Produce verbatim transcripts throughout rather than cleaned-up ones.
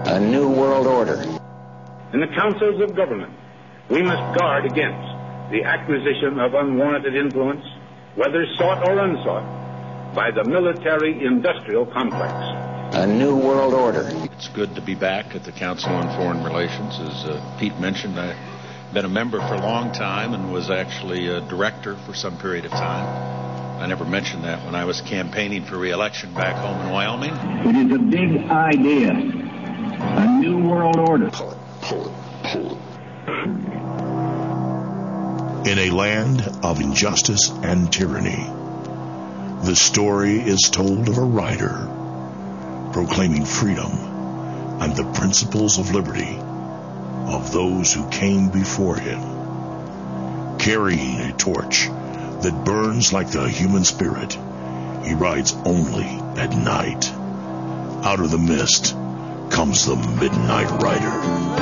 A new world order. In the councils of government, we must guard against the acquisition of unwarranted influence, whether sought or unsought, by the military-industrial complex. A new world order. It's good to be back at the Council on Foreign Relations. As uh, Pete mentioned, I've been a member for a long time and was actually a director for some period of time. I never mentioned that when I was campaigning for re-election back home in Wyoming. It is a big idea. A new world order. Pull it, pull it, pull it. In a land of injustice and tyranny, the story is told of a rider proclaiming freedom and the principles of liberty of those who came before him, carrying a torch that burns like the human spirit. He rides only at night. Out of the mist comes the Midnight Rider.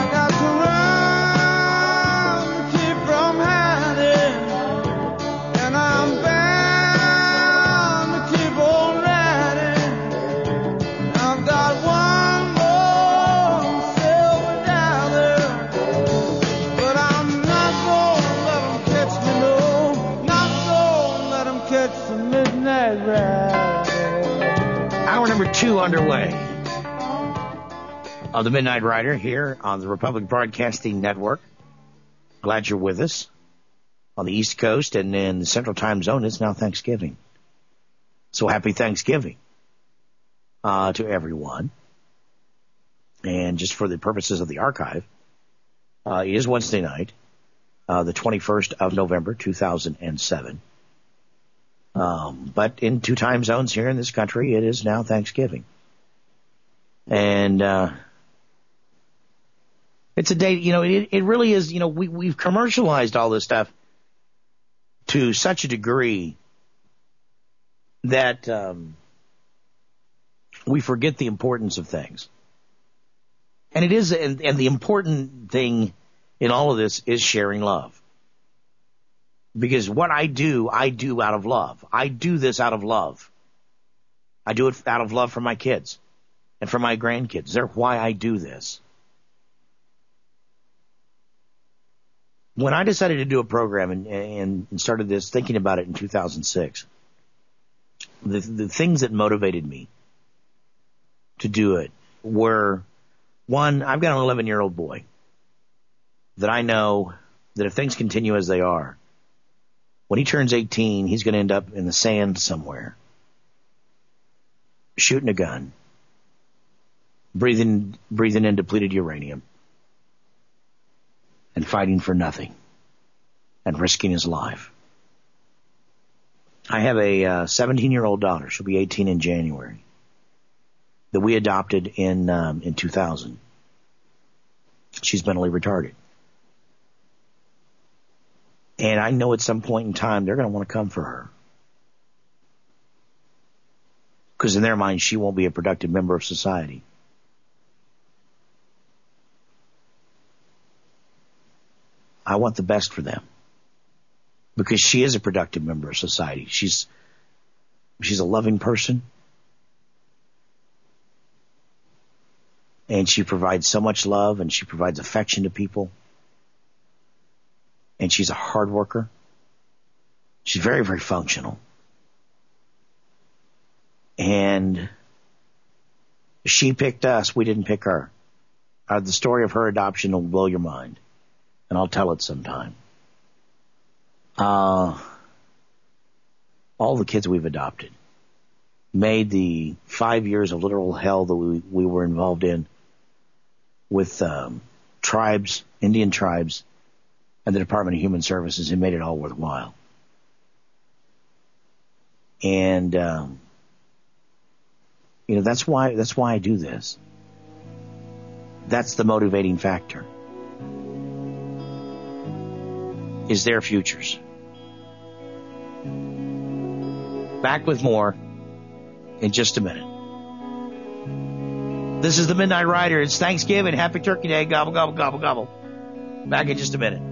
Two underway of the Midnight Rider here on the Republic Broadcasting Network. Glad you're with us on the East Coast and in the Central Time Zone. It's now Thanksgiving. So happy Thanksgiving uh, to everyone. And just for the purposes of the archive, uh, it is Wednesday night, uh, the twenty-first of November, two thousand seven. Um, but in two time zones here in this country, it is now Thanksgiving. And, uh, it's a day, you know, it, it really is, you know, we, we've commercialized all this stuff to such a degree that, um, we forget the importance of things. And it is, and, and the important thing in all of this is sharing love. Because what I do, I do out of love. I do this out of love. I do it out of love for my kids and for my grandkids. They're why I do this. When I decided to do a program and, and started this, thinking about it in two thousand six, the, the things that motivated me to do it were, one, I've got an eleven-year-old boy that I know that if things continue as they are, when he turns eighteen, he's going to end up in the sand somewhere, shooting a gun, breathing breathing in depleted uranium, and fighting for nothing, and risking his life. I have a uh, seventeen-year-old daughter. She'll be eighteen in January, that we adopted in um, in two thousand. She's mentally retarded. And I know at some point in time they're going to want to come for her. Because in their mind, she won't be a productive member of society. I want the best for them. Because she is a productive member of society. She's, she's a loving person. And she provides so much love and she provides affection to people. And she's a hard worker. She's very, very functional. And she picked us. We didn't pick her. Uh, the story of her adoption will blow your mind. And I'll tell it sometime. Uh, all the kids we've adopted made the five years of literal hell that we, we were involved in with um, tribes, Indian tribes, and the Department of Human Services, and made it all worthwhile. And, um, you know, that's why, that's why I do this. That's the motivating factor. Is their futures. Back with more in just a minute. This is the Midnight Rider. It's Thanksgiving. Happy Turkey Day. Gobble, gobble, gobble, gobble. Back in just a minute.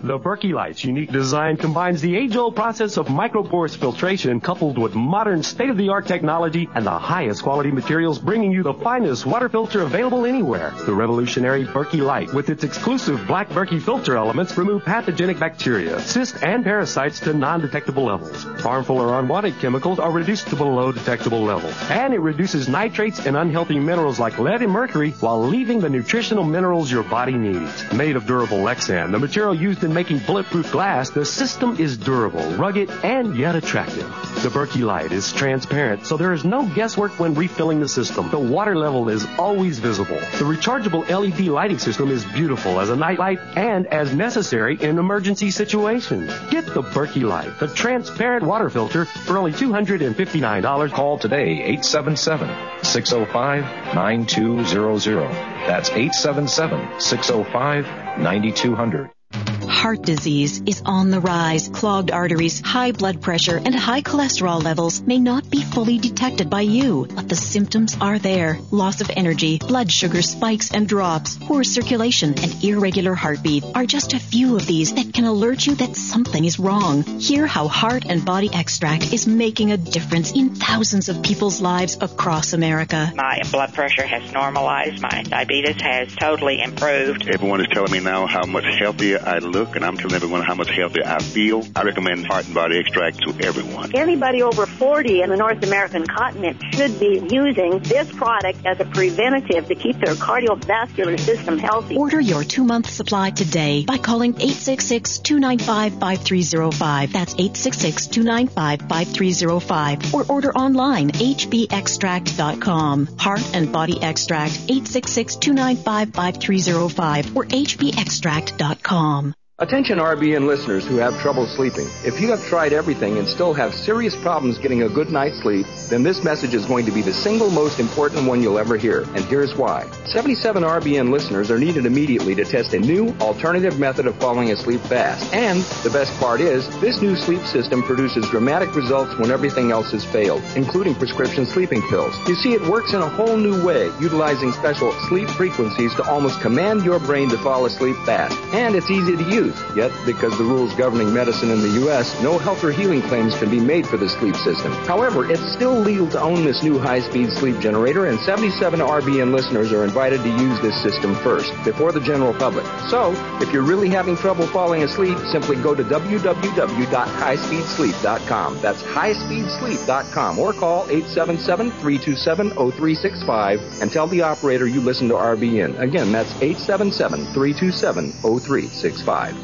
The Berkey Light's unique design combines the age-old process of microporous filtration coupled with modern state-of-the-art technology and the highest quality materials, bringing you the finest water filter available anywhere. The revolutionary Berkey Light, with its exclusive black Berkey filter elements, remove pathogenic bacteria, cysts, and parasites to non-detectable levels. Harmful or unwanted chemicals are reduced to below detectable levels. And it reduces nitrates and unhealthy minerals like lead and mercury while leaving the nutritional minerals your body needs. Made of durable Lexan, the material used in making bulletproof glass, the system is durable, rugged, and yet attractive. The Berkey Light is transparent, so there is no guesswork when refilling the system. The water level is always visible. The rechargeable L E D lighting system is beautiful as a nightlight and as necessary in emergency situations. Get the Berkey Light, the transparent water filter, for only two hundred fifty-nine dollars. Call today, eight seven seven, six oh five, nine two zero zero. That's eight seven seven, six oh five, nine two zero zero. Heart disease is on the rise. Clogged arteries, high blood pressure, and high cholesterol levels may not be fully detected by you, but the symptoms are there. Loss of energy, blood sugar spikes and drops, poor circulation, and irregular heartbeat are just a few of these that can alert you that something is wrong. Hear how Heart and Body Extract is making a difference in thousands of people's lives across America. My blood pressure has normalized. My diabetes has totally improved. Everyone is telling me now how much healthier I look, and I'm telling everyone how much healthier I feel. I recommend Heart and Body Extract to everyone. Anybody over forty in the North American continent should be using this product as a preventative to keep their cardiovascular system healthy. Order your two-month supply today by calling eight six six, two nine five, five three zero five. That's eight six six, two nine five, five three zero five. Or order online, h b extract dot com. Heart and Body Extract, eight six six, two nine five, five three zero five or h b extract dot com. Attention R B N listeners who have trouble sleeping. If you have tried everything and still have serious problems getting a good night's sleep, then this message is going to be the single most important one you'll ever hear. And here's why. seventy-seven R B N listeners are needed immediately to test a new alternative method of falling asleep fast. And the best part is, this new sleep system produces dramatic results when everything else has failed, including prescription sleeping pills. You see, it works in a whole new way, utilizing special sleep frequencies to almost command your brain to fall asleep fast. And it's easy to use. Yet, because the rules governing medicine in the U S, no health or healing claims can be made for the sleep system. However, it's still legal to own this new high-speed sleep generator, and seventy-seven R B N listeners are invited to use this system first, before the general public. So, if you're really having trouble falling asleep, simply go to w w w dot high speed sleep dot com. That's high speed sleep dot com, or call eight seven seven, three two seven, zero three six five and tell the operator you listen to R B N. Again, that's eight seven seven, three two seven, zero three six five.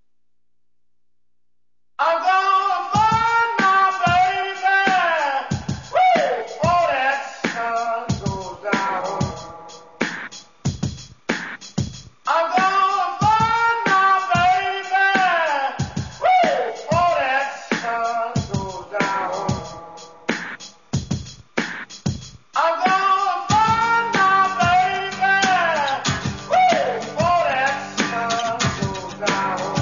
I'm gonna find my baby. Woo! Oh, that sun goes down. I'm gonna find my baby. Woo! Oh, that sun goes down. I'm gonna find my baby. Woo! Oh, that sun goes down.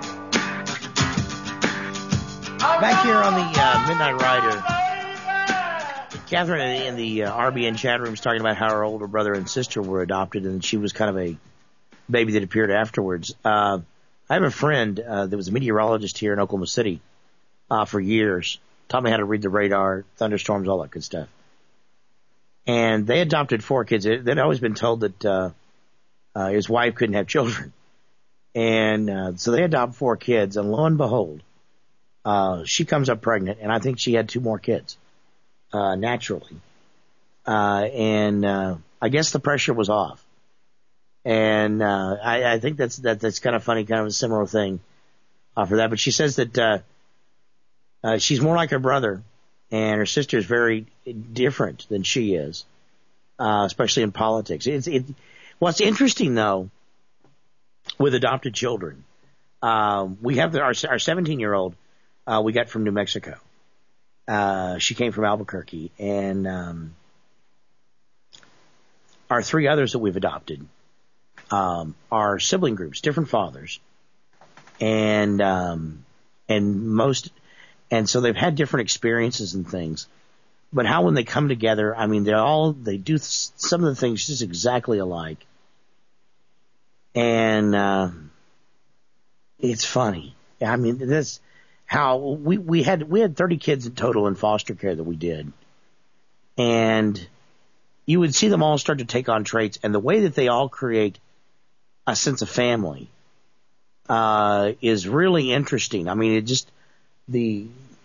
Back here on the uh, Midnight Rider, Catherine in the uh, R B N chat room was talking about how her older brother and sister were adopted, and she was kind of a baby that appeared afterwards. Uh, I have a friend uh, that was a meteorologist here in Oklahoma City uh, for years. Taught me how to read the radar, thunderstorms, all that good stuff. And they adopted four kids. They'd always been told that uh, uh, his wife couldn't have children. And uh, so they adopt four kids, and lo and behold, Uh, she comes up pregnant, and I think she had two more kids, uh, naturally. Uh, and, uh, I guess the pressure was off. And, uh, I, I think that's, that, that's kind of funny, kind of a similar thing, uh, for that. But she says that, uh, uh, she's more like her brother, and her sister is very different than she is, uh, especially in politics. It's, it, what's interesting though, with adopted children, uh, we have the, our, our seventeen year old, Uh, we got from New Mexico. Uh, she came from Albuquerque. And um, our three others that we've adopted um, are sibling groups, different fathers. And um, and most, and so they've had different experiences and things. But how when they come together, I mean, they're all, they do some of the things just exactly alike. And uh, It's funny. I mean, this how we we had we had thirty kids in total in foster care that we did, and you would see them all start to take on traits, and the way that they all create a sense of family uh, is really interesting. I mean, it just the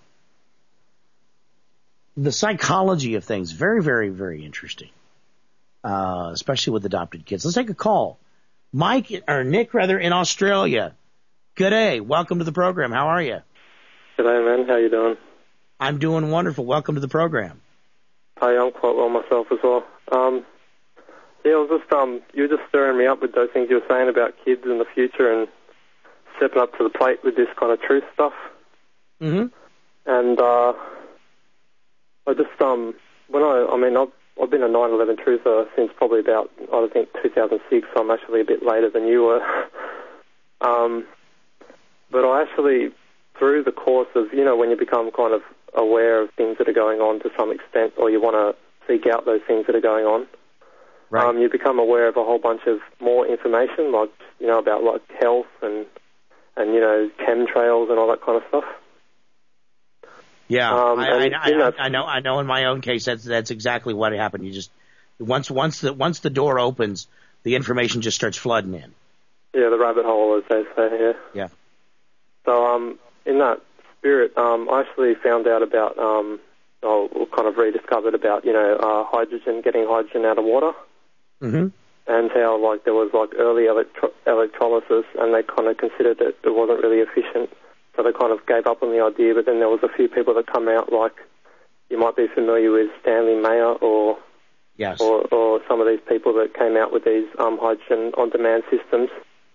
the psychology of things very, very, very interesting, uh, especially with adopted kids. Let's take a call. Mike or Nick, rather, in Australia. Good day. Welcome to the program. How are you? G'day, man. How you doing? I'm doing wonderful. Welcome to the program. Hi, I'm quite well myself as well. Um, yeah, I was just um, you were just stirring me up with those things you were saying about kids in the future and stepping up to the plate with this kind of truth stuff. Mm-hmm. And uh, I just um, when I, I mean, I've I've been a nine eleven truther since probably about I think two thousand six. So I'm actually a bit later than you were. um, but I actually, through the course of, you know, when you become kind of aware of things that are going on to some extent, or you want to seek out those things that are going on, right. um, you become aware of a whole bunch of more information, like, you know, about like health and, and you know, chemtrails and all that kind of stuff. Yeah, um, I, and, I, you know, I, I know. I know. In my own case, that's that's exactly what happened. You just once once the once the door opens, the information just starts flooding in. Yeah, the rabbit hole, as they say. Yeah. Yeah. So, um, in that spirit, um, I actually found out about, um, or kind of rediscovered about, you know, uh, hydrogen, getting hydrogen out of water, Mm-hmm. and how like there was like early electro- electrolysis, and they kind of considered that it wasn't really efficient. So they kind of gave up on the idea, but then there was a few people that come out, like you might be familiar with Stanley Mayer or yes. or, or some of these people that came out with these um, hydrogen on-demand systems.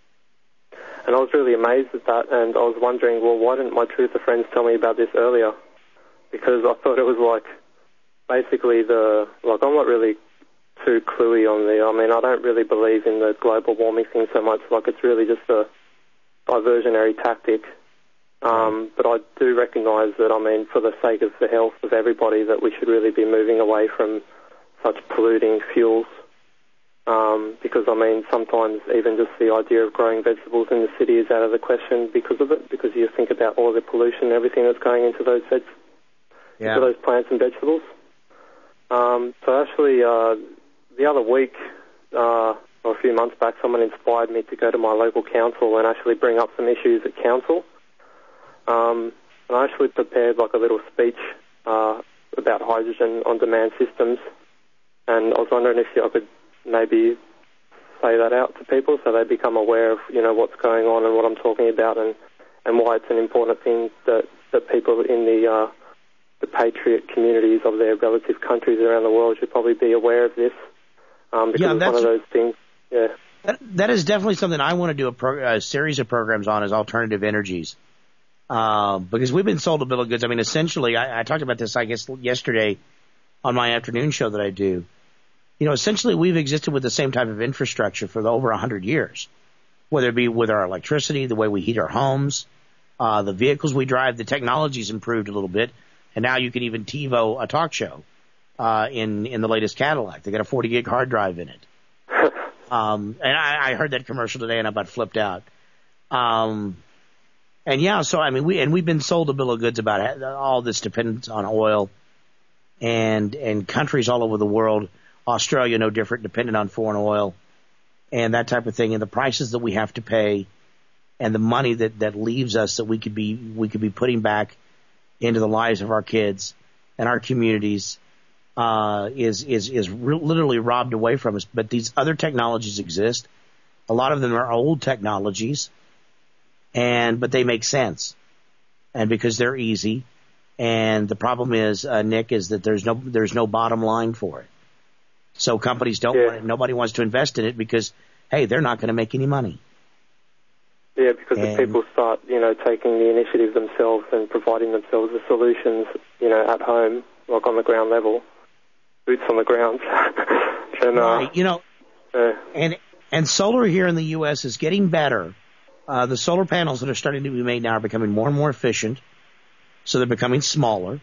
And I was really amazed at that, and I was wondering, well, why didn't my truther friends tell me about this earlier? Because I thought it was like basically the, like I'm not really too cluey on the, I mean, I don't really believe in the global warming thing so much, like it's really just a diversionary tactic. Um, but I do recognise that, I mean, for the sake of the health of everybody, that we should really be moving away from such polluting fuels. Um, because, I mean, sometimes even just the idea of growing vegetables in the city is out of the question because of it, because you think about all the pollution and everything that's going into those veg- yeah. into those plants and vegetables. Um, so actually, uh, the other week, uh, or a few months back, someone inspired me to go to my local council and actually bring up some issues at council. Um, and I actually prepared like a little speech uh, about hydrogen on-demand systems, and I was wondering if I could maybe say that out to people so they become aware of, you know, what's going on and what I'm talking about, and, and why it's an important thing that, that people in the uh, the patriot communities of their relative countries around the world should probably be aware of this, um, because yeah, it's one of those things. Yeah, that, that is definitely something I want to do a, pro, a series of programs on, is alternative energies. Uh, because we've been sold a bill of goods. I mean, essentially, I, I talked about this, I guess, yesterday on my afternoon show that I do. You know, essentially, we've existed with the same type of infrastructure for the, over one hundred years, whether it be with our electricity, the way we heat our homes, uh, the vehicles we drive. The technology's improved a little bit, and now you can even TiVo a talk show uh, in in the latest Cadillac. They got a forty gig hard drive in it. um, and I, I heard that commercial today, and I about flipped out. Um, And yeah, so I mean, we and we've been sold a bill of goods about all this dependence on oil, and and countries all over the world, Australia no different, dependent on foreign oil, and that type of thing, and the prices that we have to pay, and the money that, that leaves us that we could be we could be putting back into the lives of our kids and our communities, uh, is is is re- literally robbed away from us. But these other technologies exist. A lot of them are old technologies. And but they make sense, and because they're easy, and the problem is, uh, Nick, is that there's no there's no bottom line for it. So companies don't yeah. want it, nobody wants to invest in it because, hey, they're not going to make any money. Yeah, because and, if people start, you know, taking the initiative themselves and providing themselves the solutions, you know, at home, like on the ground level, boots on the ground, then, uh, right, you know, uh, and and solar here in the U S is getting better. Uh, the solar panels that are starting to be made now are becoming more and more efficient, so they're becoming smaller.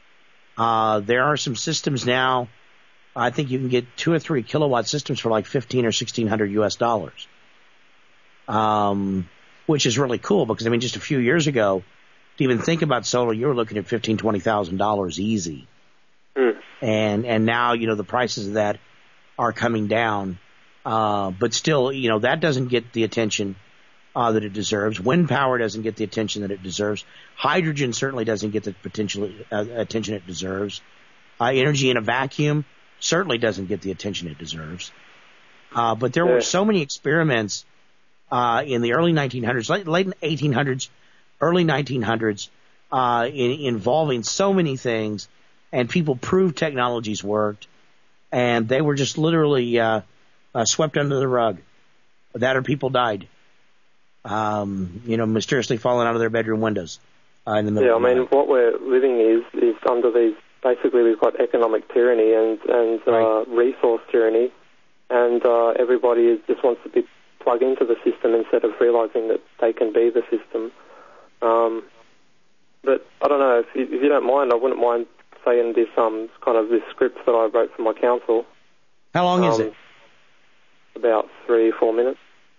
Uh, there are some systems now, I think you can get two or three kilowatt systems for like fifteen or sixteen hundred U S dollars. Um, which is really cool because, I mean, just a few years ago, to even think about solar, you were looking at fifteen thousand dollars, twenty thousand dollars easy. Mm. And and now, you know, the prices of that are coming down. Uh, but still, you know, that doesn't get the attention uh, that it deserves. Wind power doesn't get the attention that it deserves. Hydrogen certainly doesn't get the potential uh, attention it deserves. Uh, energy in a vacuum certainly doesn't get the attention it deserves. Uh, but there yeah. were so many experiments uh, in the early nineteen hundreds, late, late eighteen hundreds, early nineteen hundreds, uh, in, involving so many things, and people proved technologies worked, and they were just literally uh, uh, swept under the rug. That or people died, um, you know, mysteriously falling out of their bedroom windows uh, in the middle. Yeah, of I the mean, night. what we're living is is under these. Basically, we've got economic tyranny and and uh, Right. resource tyranny, and uh, everybody is, just wants to be plugged into the system instead of realizing that they can be the system. Um, but I don't know, if you, if you don't mind, I wouldn't mind saying this um kind of this script that I wrote for my council. How long is Um, it? About three, four minutes.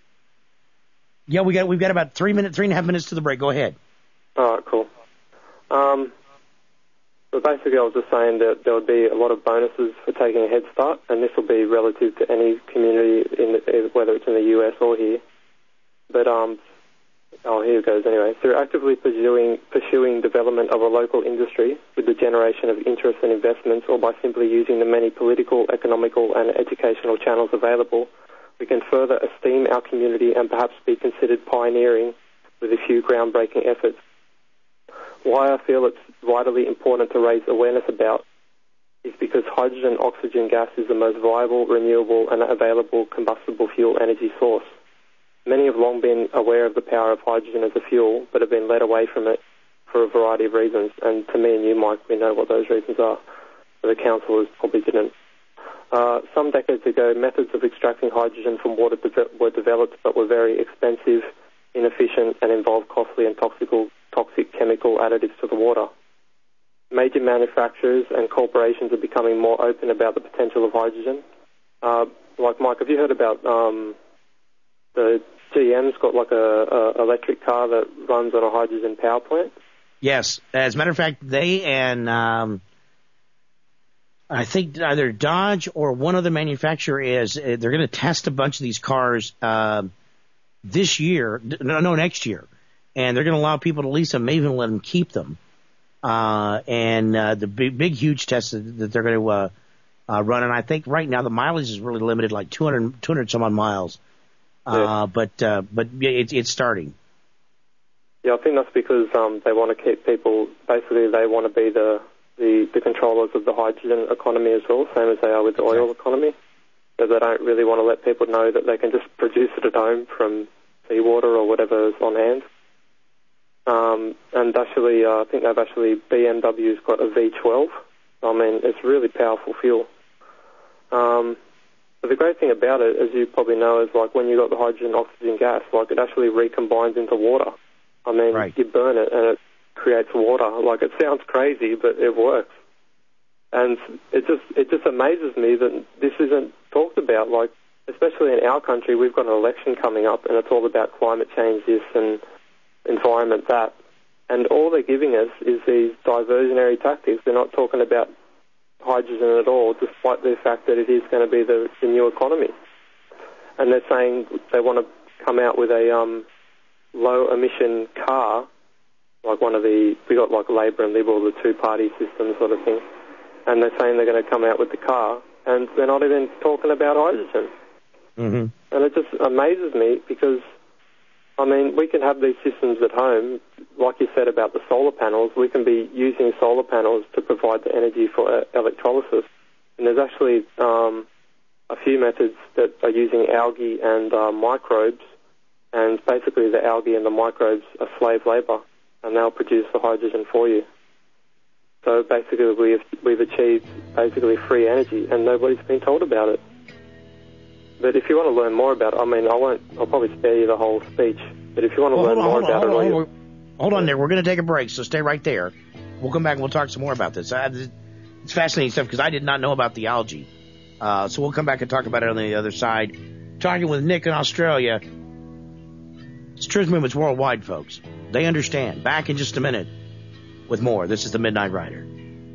Yeah, we got we've got about three minutes, three and a half minutes to the break. Go ahead. All right, cool. Um, but basically, I was just saying that there would be a lot of bonuses for taking a head start, and this will be relative to any community, in the, whether it's in the U S or here. But um, oh, here it goes. Anyway, through actively pursuing pursuing development of a local industry with the generation of interest and investments, or by simply using the many political, economical, and educational channels available, we can further esteem our community and perhaps be considered pioneering with a few groundbreaking efforts. Why I feel it's vitally important to raise awareness about is because hydrogen oxygen gas is the most viable, renewable, and available combustible fuel energy source. Many have long been aware of the power of hydrogen as a fuel, but have been led away from it for a variety of reasons. And to me and you, Mike, we know what those reasons are. But the councillors probably didn't. Uh, some decades ago, methods of extracting hydrogen from water de- were developed, but were very expensive, inefficient, and involved costly and toxical, toxic chemical additives to the water. Major manufacturers and corporations are becoming more open about the potential of hydrogen. Uh, like, Mike, have you heard about um, the G M's got like a, a electric car that runs on a hydrogen power plant? Yes. As a matter of fact, they and um, I think either Dodge or one other manufacturer is, uh, they're going to test a bunch of these cars uh, this year, no, no, next year. And they're going to allow people to lease them, maybe even let them keep them. Uh, and uh, the big, big, huge tests that they're going to uh, uh, run. And I think right now the mileage is really limited, like two hundred, two hundred some odd miles. Uh, Yeah. but uh, but yeah, it's it's starting. Yeah, I think that's because um, they want to keep people, basically they want to be the, the, the controllers of the hydrogen economy as well, same as they are with the oil economy. So they don't really want to let people know that they can just produce it at home from seawater or whatever is on hand. Um, and actually, uh, I think they've actually, B M W's got a V twelve. I mean, it's really powerful fuel. Um, but the great thing about it, as you probably know, is like when you got the hydrogen oxygen gas, like it actually recombines into water. I mean, Right. you burn it and it creates water. Like, it sounds crazy, but it works. And it just it just amazes me that this isn't talked about. Like, especially in our country, we've got an election coming up, and it's all about climate change this and environment that. And all they're giving us is these diversionary tactics. They're not talking about hydrogen at all, despite the fact that it is going to be the, the new economy. And they're saying they want to come out with a um, low-emission car, like one of the, we got like Labor and Liberal, the two-party system sort of thing. And they're saying they're going to come out with the car, and they're not even talking about hydrogen. Mm-hmm. And it just amazes me because, I mean, we can have these systems at home, like you said about the solar panels. We can be using solar panels to provide the energy for uh, electrolysis. And there's actually um, a few methods that are using algae and uh, microbes, and basically the algae and the microbes are slave labor, and they'll produce the hydrogen for you. So basically we've, we've achieved basically free energy, and nobody's been told about it. But if you want to learn more about it, I mean, I won't, I'll probably spare you the whole speech. But if you want to Well, learn hold on, more hold on, about hold on, it, hold on. Hold on there. We're going to take a break, so stay right there. We'll come back and we'll talk some more about this. I, it's fascinating stuff because I did not know about the algae. Uh, so we'll come back and talk about it on the other side. Talking with Nick in Australia. It's Truth Movement's worldwide, folks. They understand. Back in just a minute with more. This is the Midnight Rider.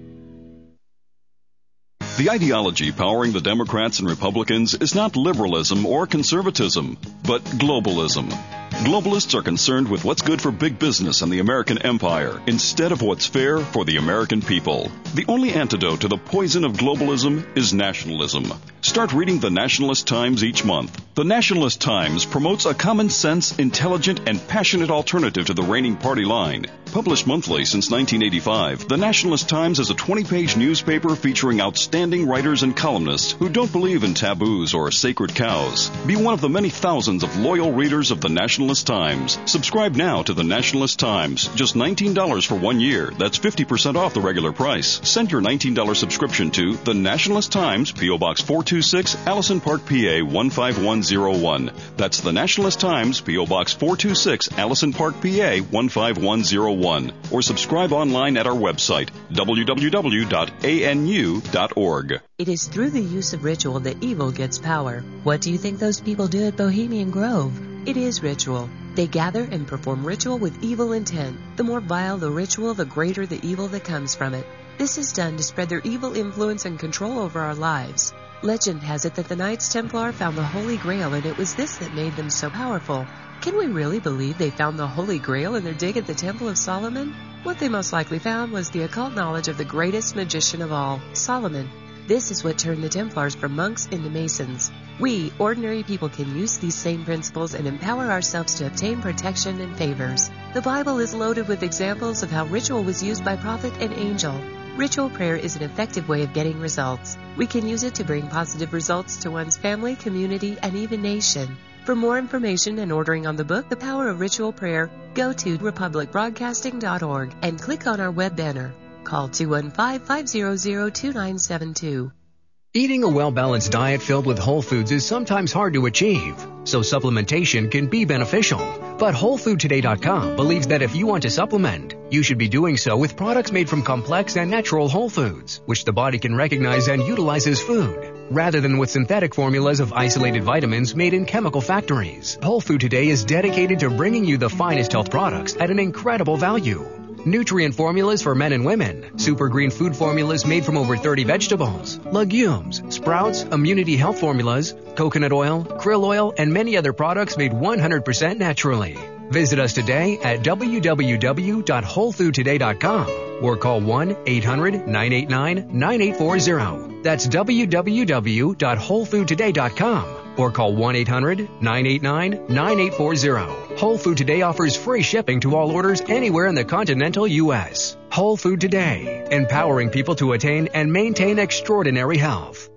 The ideology powering the Democrats and Republicans is not liberalism or conservatism, but globalism. Globalists are concerned with what's good for big business and the American empire instead of what's fair for the American people. The only antidote to the poison of globalism is nationalism. Start reading the Nationalist Times each month. The Nationalist Times promotes a common sense, intelligent, and passionate alternative to the reigning party line. Published monthly since nineteen eighty-five, the Nationalist Times is a twenty-page newspaper featuring outstanding writers and columnists who don't believe in taboos or sacred cows. Be one of the many thousands of loyal readers of the Nationalist Times. Subscribe now to the Nationalist Times. Just nineteen dollars for one year. That's fifty percent off the regular price. Send your nineteen dollars subscription to the Nationalist Times, P O. Box four two six, Allison Park, P A one five one zero one. That's the Nationalist Times, P O. Box four two six, Allison Park, P A one five one zero one. Or subscribe online at our website, w w w dot a n u dot org. It is through the use of ritual that evil gets power. What do you think those people do at Bohemian Grove? It is ritual. They gather and perform ritual with evil intent. The more vile the ritual, the greater the evil that comes from it. This is done to spread their evil influence and control over our lives. Legend has it that the Knights Templar found the Holy Grail, and it was this that made them so powerful. Can we really believe they found the Holy Grail in their dig at the Temple of Solomon? What they most likely found was the occult knowledge of the greatest magician of all, Solomon. This is what turned the Templars from monks into Masons. We, ordinary people, can use these same principles and empower ourselves to obtain protection and favors. The Bible is loaded with examples of how ritual was used by prophet and angel. Ritual prayer is an effective way of getting results. We can use it to bring positive results to one's family, community, and even nation. For more information and ordering on the book, The Power of Ritual Prayer, go to republic broadcasting dot org and click on our web banner. Call two one five, five zero zero, two nine seven two. Eating a well-balanced diet filled with whole foods is sometimes hard to achieve, so supplementation can be beneficial. But whole food today dot com believes that if you want to supplement, you should be doing so with products made from complex and natural whole foods, which the body can recognize and utilize as food, rather than with synthetic formulas of isolated vitamins made in chemical factories. Whole Food Today is dedicated to bringing you the finest health products at an incredible value. Nutrient formulas for men and women, super green food formulas made from over thirty vegetables, legumes, sprouts, immunity health formulas, coconut oil, krill oil, and many other products made one hundred percent naturally. Visit us today at w w w dot whole food today dot com or call one eight hundred, nine eight nine, nine eight four zero. That's w w w dot whole food today dot com or call one eight hundred, nine eight nine, nine eight four zero. Whole Food Today offers free shipping to all orders anywhere in the continental U S. Whole Food Today, empowering people to attain and maintain extraordinary health.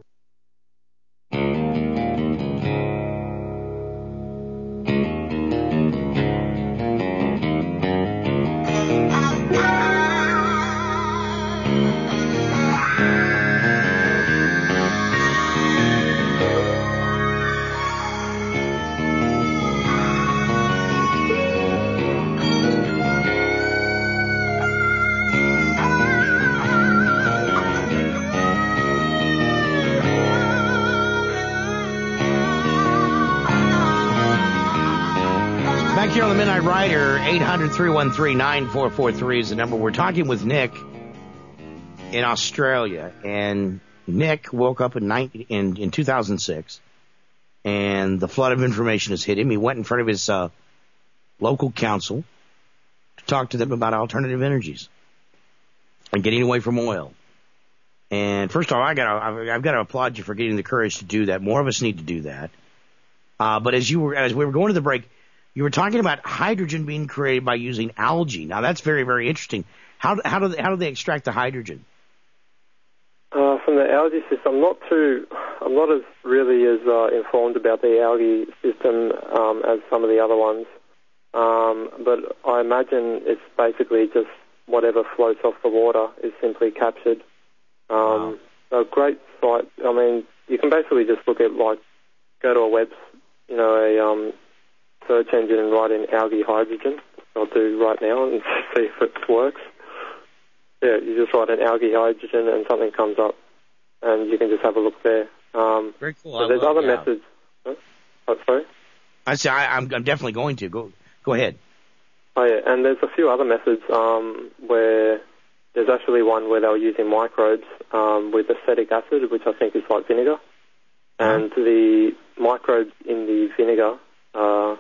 Here on the Midnight Rider, eight hundred, three one three, nine four four three is the number. We're talking with Nick in Australia, and Nick woke up in, nineteen, in, in two thousand six, and the flood of information has hit him. He went in front of his uh, local council to talk to them about alternative energies and getting away from oil. And first of all, I got I've got to applaud you for getting the courage to do that. More of us need to do that. Uh, but as you were, as we were going to the break, you were talking about hydrogen being created by using algae. Now that's very, very interesting. How how do they, how do they extract the hydrogen? Uh, from the algae system, I'm not too, I'm not as really as uh, informed about the algae system um, as some of the other ones. Um, but I imagine it's basically just whatever floats off the water is simply captured. Um, wow. A great site. I mean, you can basically just look at like go to a web, you know, a um, search engine and write in algae hydrogen. I'll do right now and see if it works. Yeah, you just write in algae hydrogen and something comes up, and you can just have a look there. Um, Very cool. So there's other yeah. methods. Huh? Oh, sorry? I say I, I'm, I'm definitely going to go Go ahead. Oh, yeah, and there's a few other methods um, where there's actually one where they were using microbes um, with acetic acid, which I think is like vinegar. And the microbes in the vinegar, uh,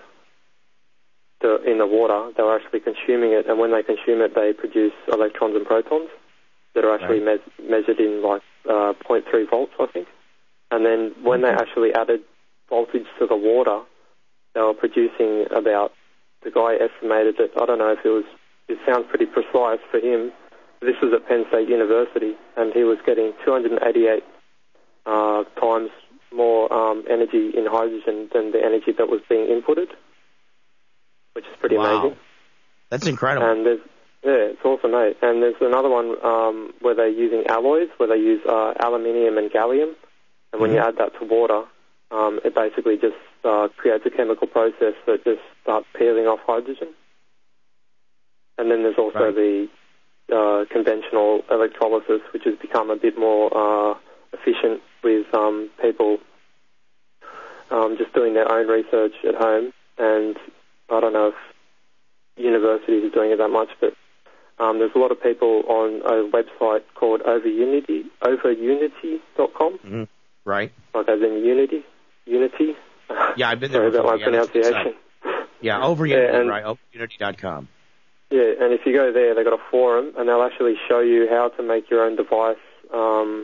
the, in the water, they were actually consuming it, and when they consume it, they produce electrons and protons that are actually Right. me- measured in like uh, zero point three volts, I think. And then when they actually added voltage to the water, they were producing about, the guy estimated it, I don't know if it was, it sounds pretty precise for him. This was at Penn State University, and he was getting two hundred eighty-eight uh, times more um, energy in hydrogen than the energy that was being inputted, which is pretty Wow. amazing. That's incredible. And there's, yeah, it's awesome, mate. And there's another one um, where they're using alloys, where they use uh, aluminium and gallium, and when you add that to water, um, it basically just uh, creates a chemical process that just starts peeling off hydrogen. And then there's also the uh, conventional electrolysis, which has become a bit more uh, efficient with um, people um, just doing their own research at home. And I don't know if universities are doing it that much, but um, there's a lot of people on a website called Overunity, overunity dot com. Mm-hmm. Right. Like as in Unity, Unity. Yeah, I've been there Sorry about before. my Yeah, that's a good pronunciation. site. Yeah, over Unity, Yeah, and- right? over unity dot com. Yeah, and if you go there, they've got a forum, and they'll actually show you how to make your own device, um,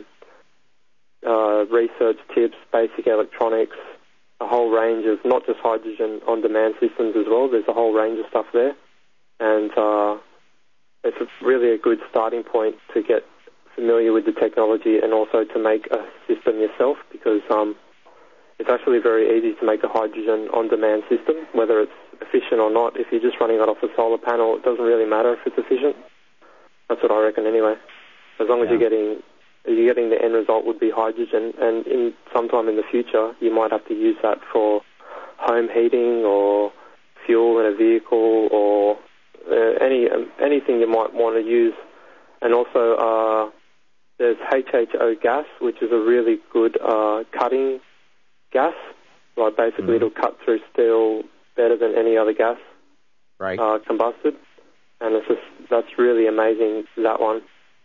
uh, research tips, basic electronics, a whole range of, not just hydrogen on-demand systems as well, there's a whole range of stuff there. And uh, it's a, really a good starting point to get familiar with the technology and also to make a system yourself, because um, it's actually very easy to make a hydrogen on-demand system, whether it's efficient or not. If you're just running it off a solar panel, it doesn't really matter if it's efficient. That's what I reckon anyway. As long as Yeah. you're getting you're getting the end result would be hydrogen, and in sometime in the future you might have to use that for home heating or fuel in a vehicle or uh, any um, anything you might want to use. And also uh, there's H H O gas, which is a really good uh, cutting gas. Like basically Mm-hmm. it'll cut through steel better than any other gas Right. uh, combusted, and it's just, that's really amazing, that one.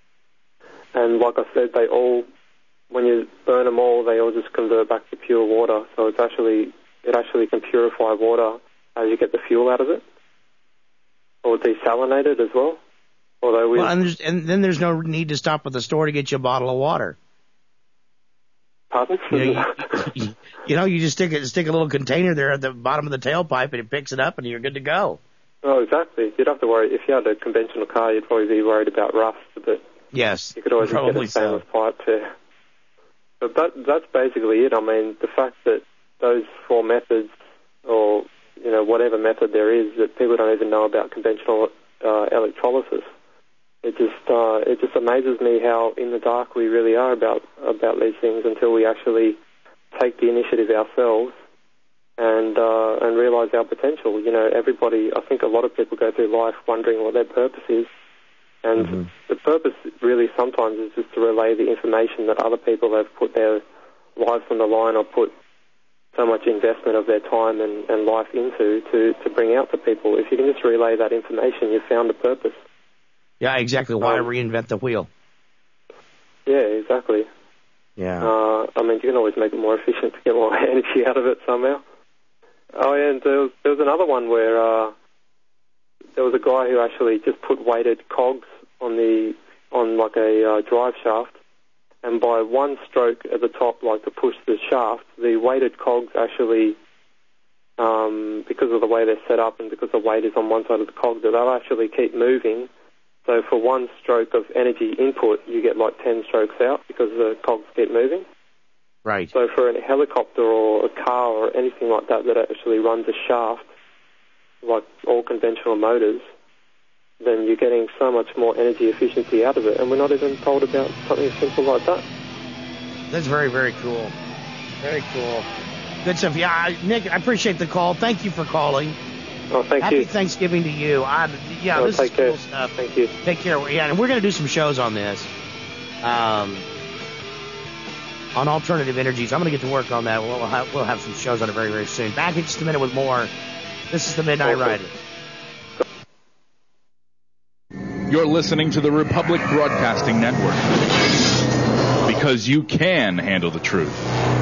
And like I said, they all, when you burn them all, they all just convert back to pure water. So it's actually, it actually can purify water as you get the fuel out of it, or desalinate it as well. Although we, Well, and, there's, and then there's no need to stop at the store to get you a bottle of water. pardon? You know, you, you, you know, you just stick a, stick a little container there at the bottom of the tailpipe, and it picks it up, and you're good to go. Oh, exactly. You'd have to worry. If you had a conventional car, you'd probably be worried about rust, but Yes, you could always get probably a stainless pipe too. But that, that's basically it. I mean, the fact that those four methods, or you know, whatever method there is, that people don't even know about conventional uh, electrolysis. It just uh, it just amazes me how in the dark we really are about about these things until we actually take the initiative ourselves and uh, and realise our potential. You know, everybody. I think a lot of people go through life wondering what their purpose is, and Mm-hmm. the purpose really sometimes is just to relay the information that other people have put their lives on the line or put so much investment of their time and, and life into to, to bring out to people. If you can just relay that information, you've found a purpose. Yeah, exactly. Why Um, reinvent the wheel? Yeah, exactly. Yeah. Uh, I mean, you can always make it more efficient to get more energy out of it somehow. Oh, yeah, and there was, there was another one where uh, there was a guy who actually just put weighted cogs on the on like a uh, drive shaft, and by one stroke at the top, like to push the shaft, the weighted cogs actually, um, because of the way they're set up and because the weight is on one side of the cog, that they'll actually keep moving. So for one stroke of energy input, you get like ten strokes out because the cogs keep moving. Right. So for a helicopter or a car or anything like that that actually runs a shaft, like all conventional motors, then you're getting so much more energy efficiency out of it, and we're not even told about something simple like that. That's very, very cool. Very cool. Good stuff. Yeah, I- Nick, I appreciate the call. Thank you for calling. Oh, thank Happy you. Thanksgiving to you. I, yeah, Oh, this take is cool care. stuff. Thank you. Take care. Yeah, and we're going to do some shows on this. Um, on alternative energies. I'm going to get to work on that. We'll have, we'll have some shows on it very, very soon. Back in just a minute with more This is the Midnight Rider. You're listening to the Republic Broadcasting Network. Because you can handle the truth.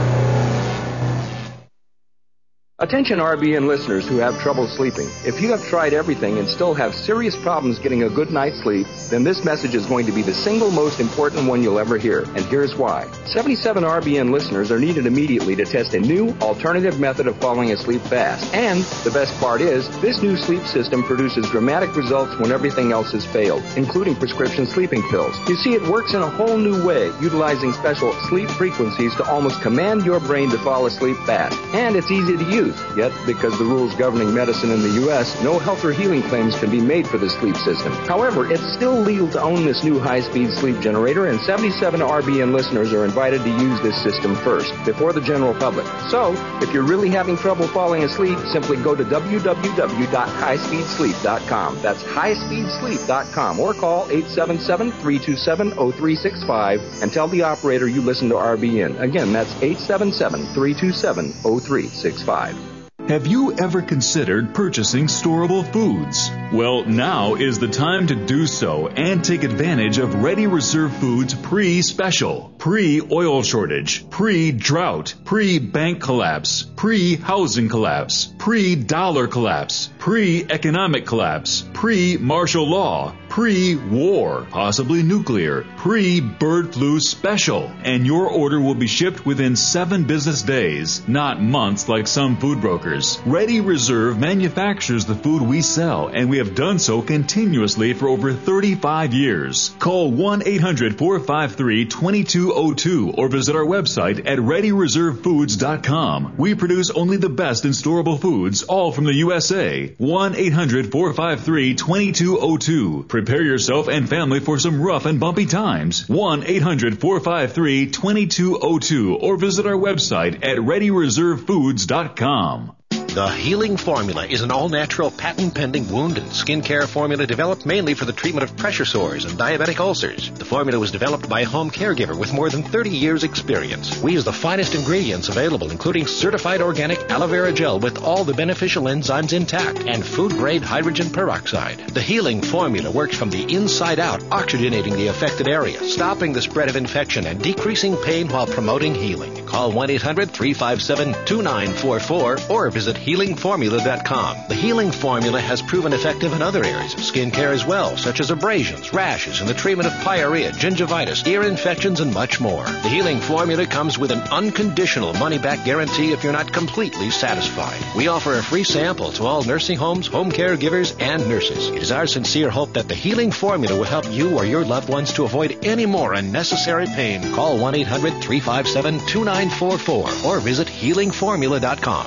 Attention R B N listeners who have trouble sleeping. If you have tried everything and still have serious problems getting a good night's sleep, then this message is going to be the single most important one you'll ever hear. And here's why. seventy-seven R B N listeners are needed immediately to test a new alternative method of falling asleep fast. And the best part is, this new sleep system produces dramatic results when everything else has failed, including prescription sleeping pills. You see, it works in a whole new way, utilizing special sleep frequencies to almost command your brain to fall asleep fast. And it's easy to use. Yet, because the rules governing medicine in the U S, no health or healing claims can be made for the sleep system. However, it's still legal to own this new high-speed sleep generator, and seventy-seven R B N listeners are invited to use this system first, before the general public. So, if you're really having trouble falling asleep, simply go to w w w dot high speed sleep dot com. That's high speed sleep dot com, or call eight seven seven, three two seven, zero three six five and tell the operator you listen to R B N. Again, that's eight seven seven, three two seven, zero three six five. Have you ever considered purchasing storable foods? Well, now is the time to do so and take advantage of Ready Reserve Foods pre-special, pre-oil shortage, pre-drought, pre-bank collapse, pre-housing collapse, pre-dollar collapse, pre-economic collapse, pre-martial law, pre-war, possibly nuclear, pre-bird flu special. And your order will be shipped within seven business days, not months like some food brokers. Ready Reserve manufactures the food we sell, and we have done so continuously for over thirty-five years. Call one eight hundred, four five three, two two zero two or visit our website at ready reserve foods dot com. We produce only the best in storable foods, all from the U S A. one eight hundred, four five three, two two zero two. Prepare yourself and family for some rough and bumpy times. one eight hundred, four five three, two two zero two or visit our website at ready reserve foods dot com. The Healing Formula is an all-natural, patent-pending wound and skin care formula developed mainly for the treatment of pressure sores and diabetic ulcers. The formula was developed by a home caregiver with more than thirty years' experience. We use the finest ingredients available, including certified organic aloe vera gel with all the beneficial enzymes intact and food-grade hydrogen peroxide. The Healing Formula works from the inside out, oxygenating the affected area, stopping the spread of infection, and decreasing pain while promoting healing. Call one eight hundred, three five seven, two nine four four or visit healing formula dot com. The Healing Formula has proven effective in other areas of skin care as well, such as abrasions, rashes, and the treatment of pyorrhea, gingivitis, ear infections, and much more. The Healing Formula comes with an unconditional money-back guarantee if you're not completely satisfied. We offer a free sample to all nursing homes, home caregivers, and nurses. It is our sincere hope that the Healing Formula will help you or your loved ones to avoid any more unnecessary pain. Call one eight hundred, three five seven, two nine four four or visit healing formula dot com.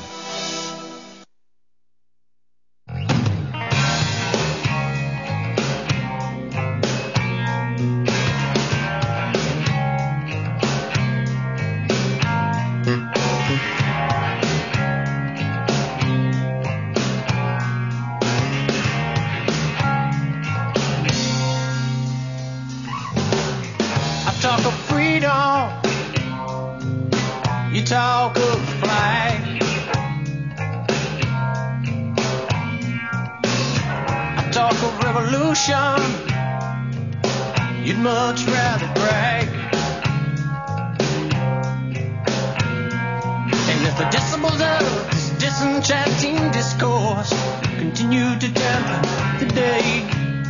Talk of flag. I talk of revolution. You'd much rather brag. And if the decibels of this disenchanting discourse continue to dampen the day,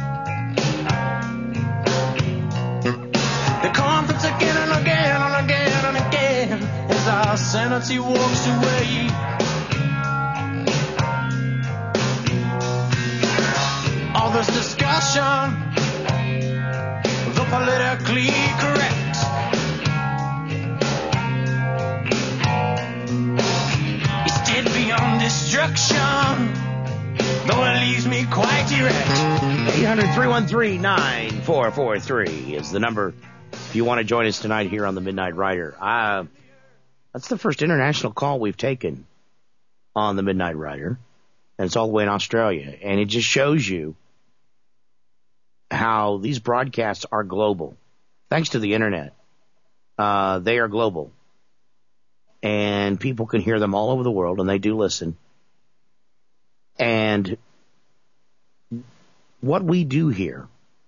the conference again and again and again and again as our sanity walks away. All this discussion, the politically correct, is dead beyond destruction, though it leaves me quite erect. eight hundred, three one three, nine four four three is the number if you want to join us tonight here on the Midnight Rider. Uh, that's the first international call we've taken on the Midnight Rider, and it's all the way in Australia. And it just shows you how these broadcasts are global. Thanks to the internet, uh, they are global. And people can hear them all over the world, and they do listen. And what we do here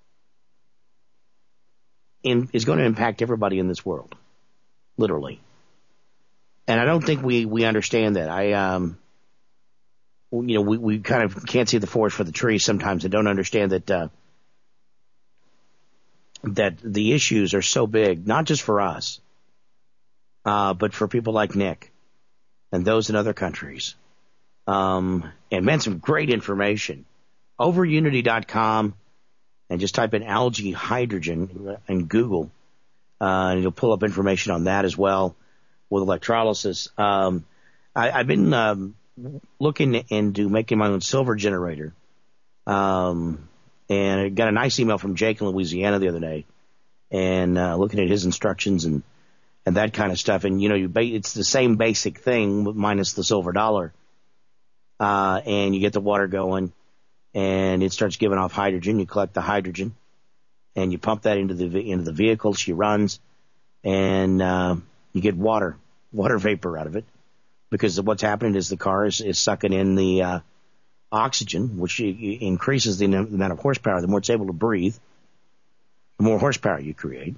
in, is going to impact everybody in this world, literally. And I don't think we, we understand that. I, um, you know, we, we kind of can't see the forest for the trees sometimes and don't understand that, uh, that the issues are so big, not just for us, uh, but for people like Nick and those in other countries. Um, and man, some great information. Over unity dot com, and just type in algae hydrogen in Google, uh, and you'll pull up information on that as well with electrolysis. Um, I, I've been um, looking into making my own silver generator, um, and I got a nice email from Jake in Louisiana the other day, and uh, looking at his instructions and, and that kind of stuff. And, you know, you ba- it's the same basic thing minus the silver dollar, uh, and you get the water going. And it starts giving off hydrogen. You collect the hydrogen, and you pump that into the into the vehicle. She runs, and uh, you get water, water vapor out of it, because what's happening is the car is, is sucking in the uh, oxygen, which increases the amount of horsepower. The more it's able to breathe, the more horsepower you create.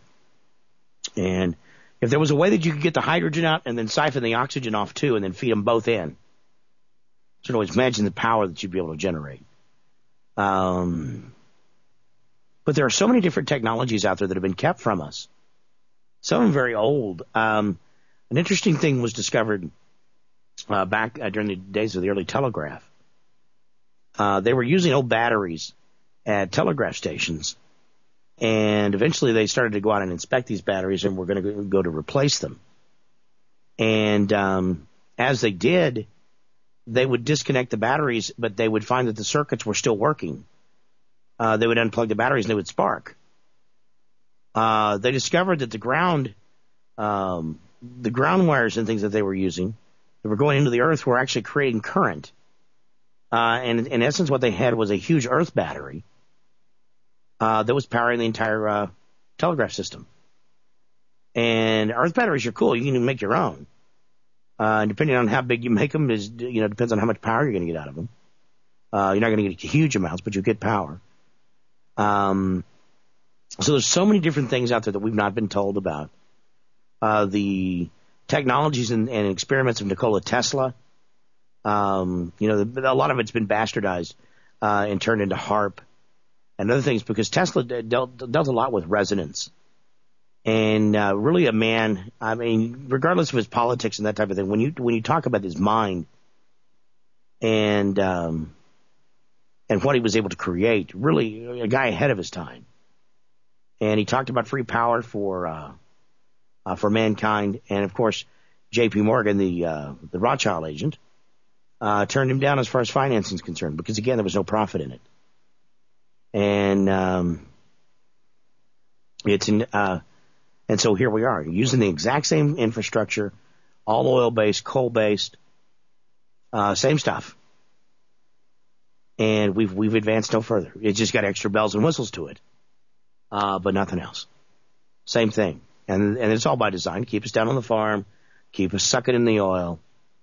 And if there was a way that you could get the hydrogen out and then siphon the oxygen off too, and then feed them both in, so always imagine the power that you'd be able to generate. Um, but there are so many different technologies out there that have been kept from us. Some of them very old. Um, an interesting thing was discovered uh, back uh, during the days of the early telegraph. Uh, they were using old batteries at telegraph stations, and eventually they started to go out and inspect these batteries, and were going to go to replace them. And um, as they did, they would disconnect the batteries, but they would find that the circuits were still working. Uh, they would unplug the batteries and they would spark. Uh, they discovered that the ground, um, the ground wires and things that they were using that were going into the earth were actually creating current. Uh, and in essence, what they had was a huge earth battery, uh, that was powering the entire, uh, telegraph system. And earth batteries are cool. You can even make your own. Uh, depending on how big you make them, is, you know, depends on how much power you're going to get out of them. Uh, you're not going to get huge amounts, but you get power. Um, so there's so many different things out there that we've not been told about. Uh, the technologies and, and experiments of Nikola Tesla, um, you know, the, a lot of it's been bastardized, uh, and turned into HAARP and other things, because Tesla dealt, dealt a lot with resonance. And uh, really a man, I mean, regardless of his politics and that type of thing, when you when you talk about his mind and um, and what he was able to create, really a guy ahead of his time. And he talked about free power for uh, uh, for mankind. And, of course, J P. Morgan, the uh, the Rothschild agent, uh, turned him down as far as financing is concerned because, again, there was no profit in it. And um, it's in... Uh, And so here we are, using the exact same infrastructure, all oil-based, coal-based, uh, same stuff. And we've we've advanced no further. It's just got extra bells and whistles to it, uh, but nothing else. Same thing. And and it's all by design. Keep us down on the farm, keep us sucking in the oil.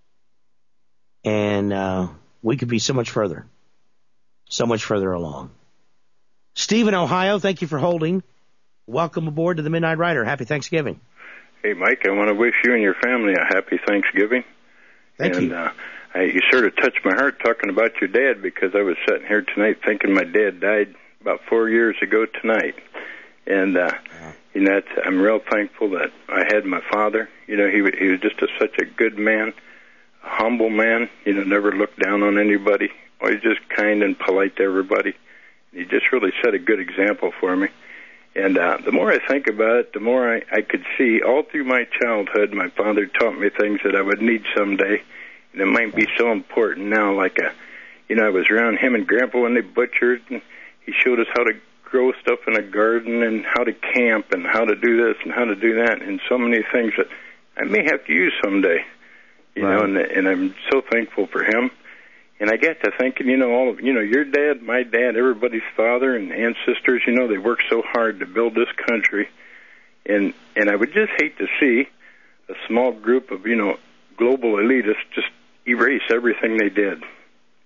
And uh, we could be so much further, so much further along. Steve in Ohio, thank you for holding. Welcome aboard to the Midnight Rider. Happy Thanksgiving. Hey, Mike, I want to wish you and your family a happy Thanksgiving. Thank and, you. Uh, I, you sort of touched my heart talking about your dad, because I was sitting here tonight thinking my dad died about four years ago tonight. And, uh, yeah. you know, it's, I'm real thankful that I had my father. You know, he, he was just a, such a good man, a humble man, you know, never looked down on anybody, always just kind and polite to everybody. He just really set a good example for me. And uh, the more I think about it, the more I, I could see all through my childhood, my father taught me things that I would need someday. And it might be so important now, like, a, you know, I was around him and Grandpa when they butchered, and he showed us how to grow stuff in a garden and how to camp and how to do this and how to do that, and so many things that I may have to use someday, you right. know, and, and I'm so thankful for him. And I got to thinking, you know, all of, you know, your dad, my dad, everybody's father and ancestors, you know, they worked so hard to build this country. And, and I would just hate to see a small group of, you know, global elitists just erase everything they did.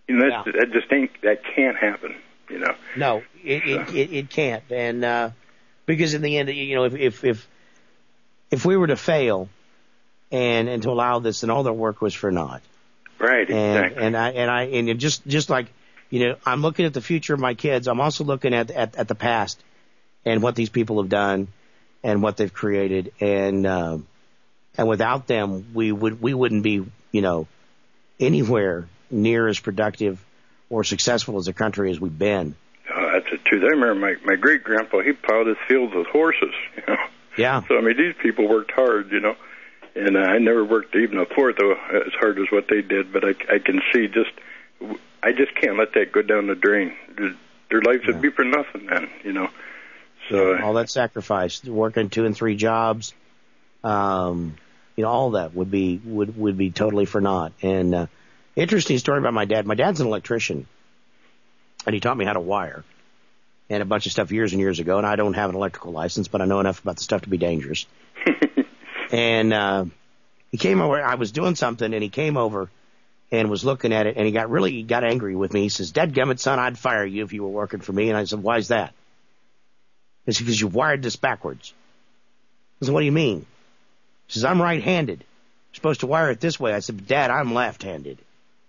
You know, that's, Yeah. that just ain't, that can't happen, you know. No, it, it, it, it can't. And, uh, because in the end, you know, if, if, if, if we were to fail and, and to allow this, then all their work was for naught. Right, And, exactly. and I, and I, and it just, just like, you know, I'm looking at the future of my kids. I'm also looking at, at, at the past and what these people have done and what they've created. And, um, and without them, we would, we wouldn't be, you know, anywhere near as productive or successful as a country as we've been. Oh, that's the truth. I remember my, my great-grandpa, he plowed his fields with horses, you know. Yeah. So, I mean, these people worked hard, you know. And uh, I never worked even a fourth of as hard as what they did, but I, I can see just, I just can't let that go down the drain. Their, their lives would be for nothing then, you know. So all that sacrifice, working two and three jobs, um, you know, all that would be would would be totally for naught. And uh, interesting story about my dad. My dad's an electrician, and he taught me how to wire and a bunch of stuff years and years ago. And I don't have an electrical license, but I know enough about the stuff to be dangerous. And uh, he came over. I was doing something, and he came over and was looking at it, and he got really he got angry with me. He says, "Dadgummit, son, I'd fire you if you were working for me." And I said, "Why is that?" He said, "Because you wired this backwards." I said, "What do you mean?" He says, "I'm right-handed. You're supposed to wire it this way." I said, "Dad, I'm left-handed."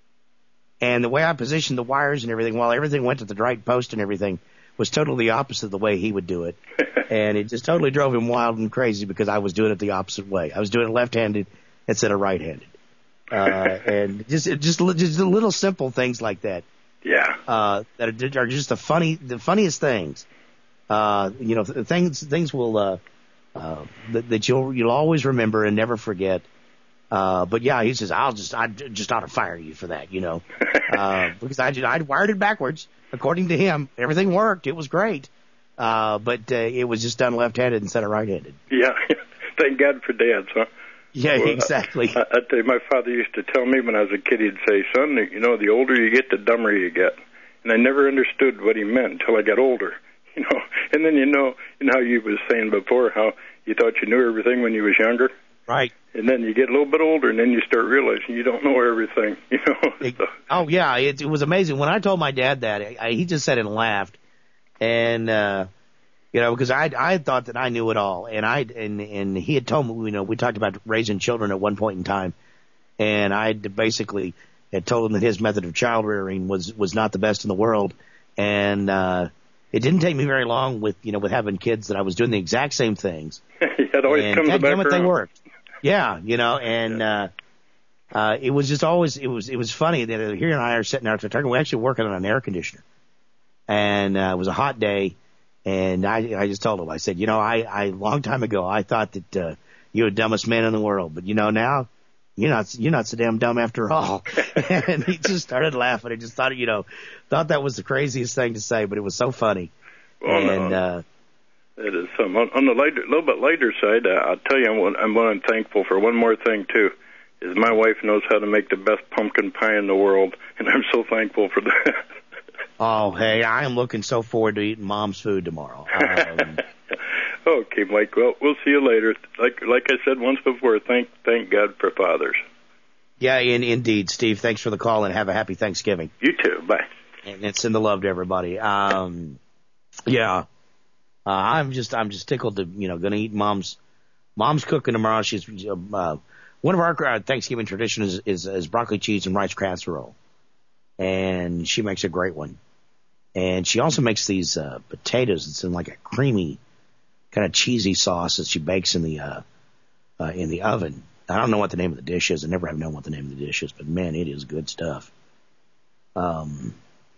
And the way I positioned the wires and everything, while everything went to the right post and everything, was totally the opposite of the way he would do it. And it just totally drove him wild and crazy because I was doing it the opposite way. I was doing it left-handed instead of right-handed. Uh, and just, just, just little simple things like that. Yeah. Uh, that are just the funny, the funniest things. Uh, you know, things, things will, uh, uh, that, that you'll, you'll always remember and never forget. Uh, but yeah, he says, I'll just, I just ought to fire you for that, you know, uh, because I did, I'd wired it backwards. According to him, everything worked. It was great. Uh, but, uh, it was just done left-handed instead of right-handed. Yeah. Thank God for dads, huh? Yeah, well, exactly. I, I tell you, my father used to tell me when I was a kid, he'd say, "Son, you know, the older you get, the dumber you get." And I never understood what he meant until I got older, you know. And then, you know, you know how you was saying before, how you thought you knew everything when you was younger? Right. And then you get a little bit older, and then you start realizing you don't know everything, you know. It, oh, yeah, it, it was amazing. When I told my dad that, I, he just sat and laughed. And, uh, you know, because I I thought that I knew it all. And I and, and he had told me, you know, we talked about raising children at one point in time. And I basically had told him that his method of child rearing was, was not the best in the world. And uh, it didn't take me very long with, you know, with having kids that I was doing the exact same things. It always and comes back around. They worked. Yeah, you know, and uh, uh, it was just always it was it was funny that he and I are sitting there talking. We're actually working on an air conditioner, and uh, it was a hot day, and I I just told him, I said, you know, I I a long time ago I thought that uh, you were the dumbest man in the world, but you know now you're not you're not so damn dumb after all. And he just started laughing. I just thought, you know, thought that was the craziest thing to say, but it was so funny. Well, and no. uh, It is some on, on the lighter, little bit lighter side. Uh, I'll tell you, I'm, I'm, I'm thankful for one more thing too. Is my wife knows how to make the best pumpkin pie in the world, and I'm so thankful for that. Oh, hey, I am looking so forward to eating Mom's food tomorrow. Um, okay, Mike. Well, we'll see you later. Like like I said once before, thank thank God for fathers. Yeah, in, indeed, Steve. Thanks for the call, and have a happy Thanksgiving. You too. Bye. And it's in the love to everybody. Um, yeah. Uh, I'm just, I'm just tickled to, you know, going to eat mom's, mom's cooking tomorrow. She's, uh, one of our Thanksgiving traditions is, is, is broccoli cheese and rice casserole. And she makes a great one. And she also makes these, uh, potatoes. It's in like a creamy, kind of cheesy sauce that she bakes in the, uh, uh, in the oven. I don't know what the name of the dish is. I never have known what the name of the dish is, but man, it is good stuff. Um,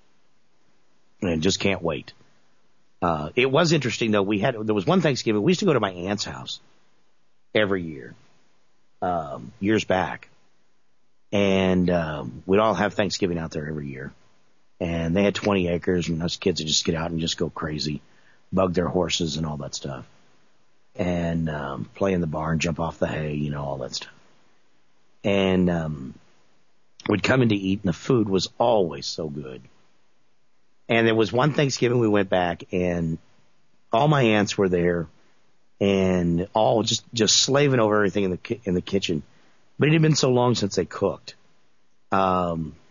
and just can't wait. Uh, it was interesting though. We had, there was one Thanksgiving. We used to go to my aunt's house every year, um, years back. And, um, we'd all have Thanksgiving out there every year. And they had twenty acres, and us kids would just get out and just go crazy, bug their horses and all that stuff. And, um, play in the barn, jump off the hay, you know, all that stuff. And, um, we'd come in to eat, and the food was always so good. And there was one Thanksgiving we went back, and all my aunts were there, and all just, just slaving over everything in the ki- in the kitchen. But it had been so long since they cooked. Um,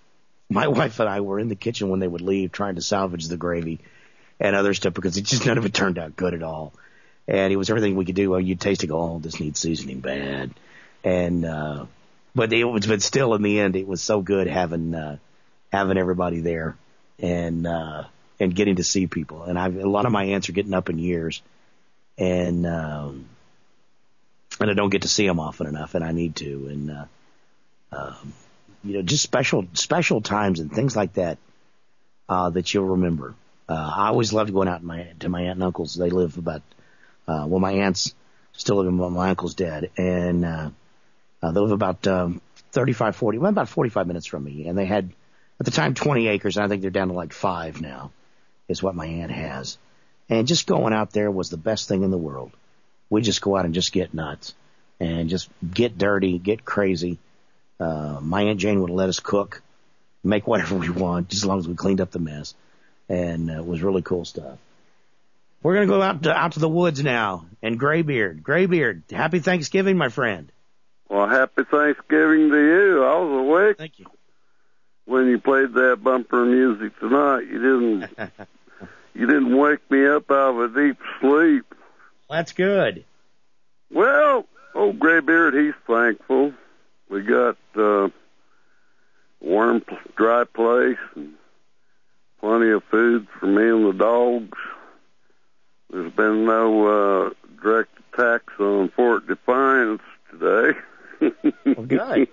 my wife and I were in the kitchen when they would leave trying to salvage the gravy and other stuff because it just none of it turned out good at all. And it was everything we could do. Well, you'd taste it, go, oh, this needs seasoning bad. And, uh, but it was, but still in the end, it was so good having, uh, having everybody there and, uh, and getting to see people. And I've, a lot of my aunts are getting up in years and, um, and I don't get to see them often enough and I need to. And, uh, um, you know, just special, special times and things like that, uh, that you'll remember. Uh, I always loved going out to my, to my aunt and uncles. They live about, uh, well, my aunt's still living, but my uncle's dead. And, uh, uh, they live about, um, thirty-five, forty, well, about forty-five minutes from me. And they had, at the time, twenty acres. And I think they're down to like five now is what my aunt has. And just going out there was the best thing in the world. We just go out and just get nuts and just get dirty, get crazy. Uh, my Aunt Jane would let us cook, make whatever we want, just as long as we cleaned up the mess. And uh, it was really cool stuff. We're going to go out to, out to the woods now. And Graybeard, Graybeard, happy Thanksgiving, my friend. Well, happy Thanksgiving to you. I was awake. Thank you. When you played that bumper music tonight, you didn't, you didn't wake me up out of a deep sleep. That's good. Well, old Graybeard, he's thankful. We got uh, warm, dry place and plenty of food for me and the dogs. There's been no uh, direct attacks on Fort Defiance today. Well, good.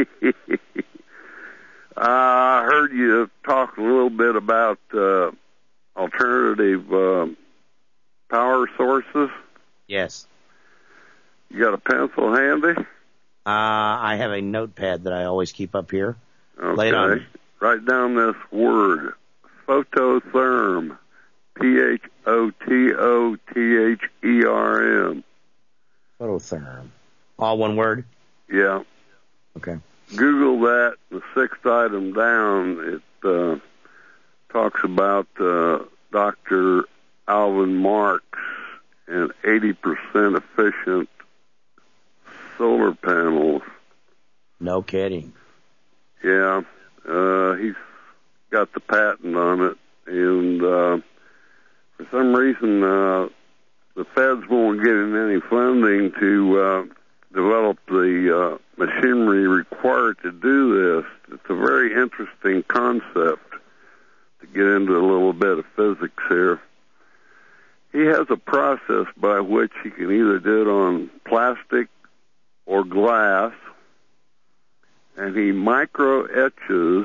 I heard you talk a little bit about uh, alternative uh, power sources. Yes. You got a pencil handy? Uh, I have a notepad that I always keep up here. Okay. Lay it on. Write down this word, phototherm, P H O T O T H E R M. Phototherm. All one word? Yeah. Okay. Google that. The sixth item down, it uh, talks about uh, Doctor Alvin Marks and eighty percent efficient solar panels. No kidding. Yeah. Uh, he's got the patent on it. And uh, for some reason, uh, the feds won't get in any funding to uh, develop the uh, machinery required to do this. It's a very interesting concept to get into a little bit of physics here. He has a process by which he can either do it on plastic or glass, and he micro etches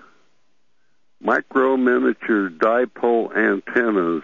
micro miniature dipole antennas,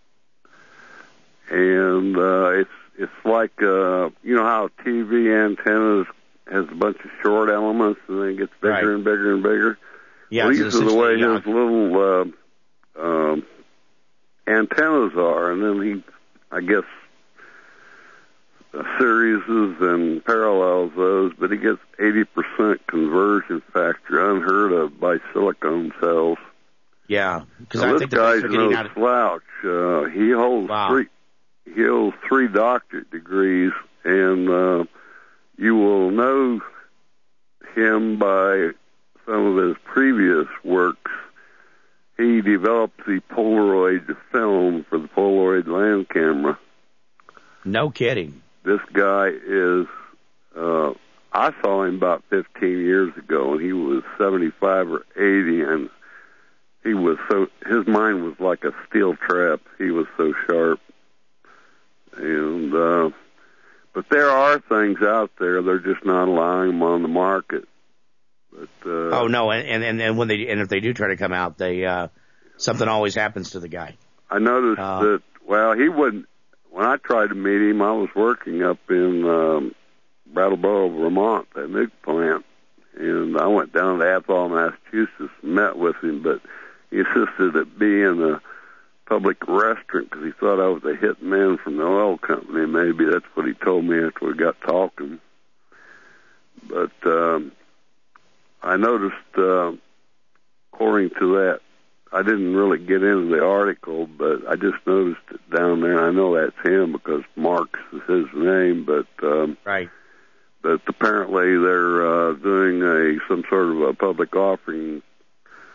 and uh, it's it's like uh, you know how T V antennas has a bunch of short elements and then it gets bigger right. and bigger and bigger. Yeah, well, these are the way yeah. his little uh, um, antennas are, and then he, I guess, uh, series and parallels those, but he gets eighty percent conversion factor, unheard of by silicone cells. Yeah, because I think this guy's no out of... slouch. Uh, he holds wow. three. He holds three doctorate degrees, and uh, you will know him by some of his previous works. He developed the Polaroid film for the Polaroid land camera. No kidding. This guy is, uh, I saw him about fifteen years ago, and he was seventy-five or eighty, and he was so, his mind was like a steel trap. He was so sharp. And, uh, but there are things out there, they're just not allowing them on the market. But, uh, oh no, and, and, and when they, and if they do try to come out, they, uh, something always happens to the guy. I noticed uh, that, well, he wouldn't, when I tried to meet him, I was working up in, um, Brattleboro, Vermont, that nuke plant. And I went down to Athol, Massachusetts, and met with him, but he insisted it be in a public restaurant because he thought I was a hit man from the oil company. Maybe that's what he told me after we got talking. But um, I noticed, uh, according to that, I didn't really get into the article, but I just noticed it down there. I know that's him because Marx is his name, but um, right. But apparently they're uh, doing a some sort of a public offering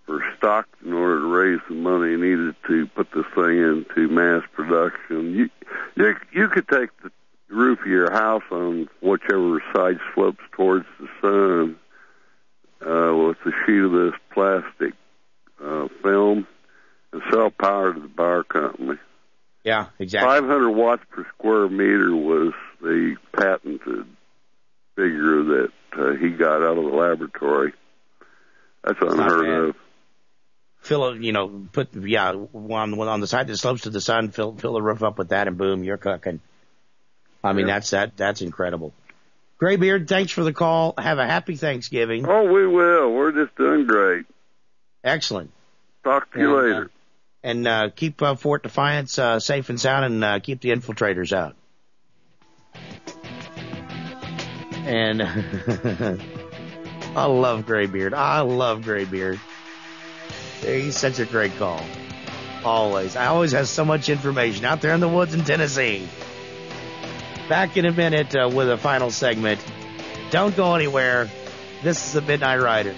for stock in order to raise the money needed to put this thing into mass production. You you, you could take the roof of your house on whichever side slopes towards the sun uh, with a sheet of this plastic uh, film and sell power to the power company. Yeah, exactly. five hundred watts per square meter was the patented figure that uh, he got out of the laboratory. That's unheard of. Fill, you know, put yeah on on the side that slopes to the sun. Fill fill the roof up with that, and boom, you're cooking. I mean, yeah. that's that that's incredible. Graybeard, thanks for the call. Have a happy Thanksgiving. Oh, we will. We're just doing great. Excellent. Talk to you and, later. Uh, and uh, keep uh, Fort Defiance uh, safe and sound, and uh, keep the infiltrators out. And I love Graybeard. I love Graybeard. He's such a great call. Always. I always have so much information out there in the woods in Tennessee. Back in a minute uh, with a final segment. Don't go anywhere. This is the Midnight Rider.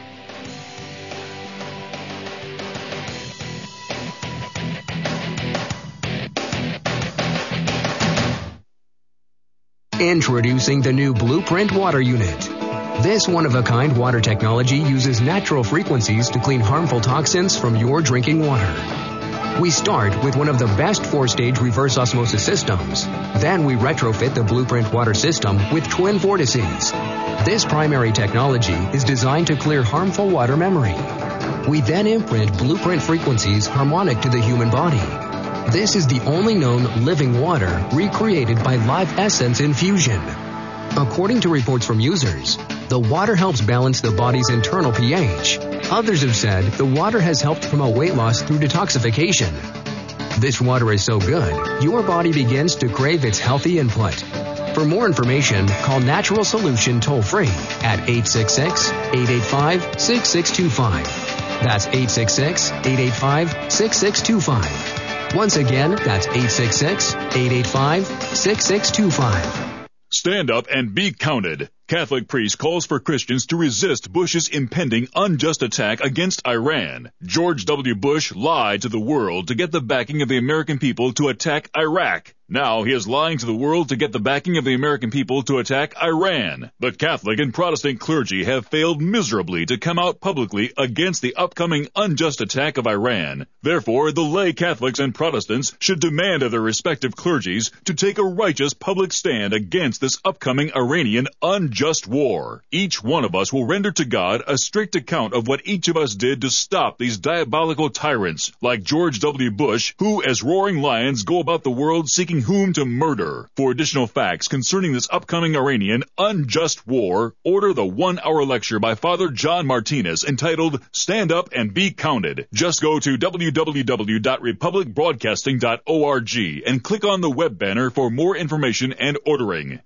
Introducing the new Blueprint Water Unit. This one-of-a-kind water technology uses natural frequencies to clean harmful toxins from your drinking water. We start with one of the best four-stage reverse osmosis systems. Then we retrofit the Blueprint water system with twin vortices. This primary technology is designed to clear harmful water memory. We then imprint Blueprint frequencies harmonic to the human body. This is the only known living water recreated by Live Essence infusion. According to reports from users, the water helps balance the body's internal pH. Others have said the water has helped promote weight loss through detoxification. This water is so good, your body begins to crave its healthy input. For more information, call Natural Solution toll-free at eight six six, eight eight five, six six two five. That's eight six six, eight eight five, six six two five. Once again, that's eight six six, eight eight five, six six two five. Stand up and be counted. Catholic priest calls for Christians to resist Bush's impending unjust attack against Iran. George W. Bush lied to the world to get the backing of the American people to attack Iraq. Now he is lying to the world to get the backing of the American people to attack Iran. The Catholic and Protestant clergy have failed miserably to come out publicly against the upcoming unjust attack of Iran. Therefore, the lay Catholics and Protestants should demand of their respective clergies to take a righteous public stand against this upcoming Iranian unjust war. Each one of us will render to God a strict account of what each of us did to stop these diabolical tyrants like George W. Bush, who as roaring lions go about the world seeking whom to murder. For additional facts concerning this upcoming Iranian unjust war, order the one-hour lecture by Father John Martinez entitled Stand Up and Be Counted. Just go to w w w dot republic broadcasting dot org and click on the web banner for more information and ordering.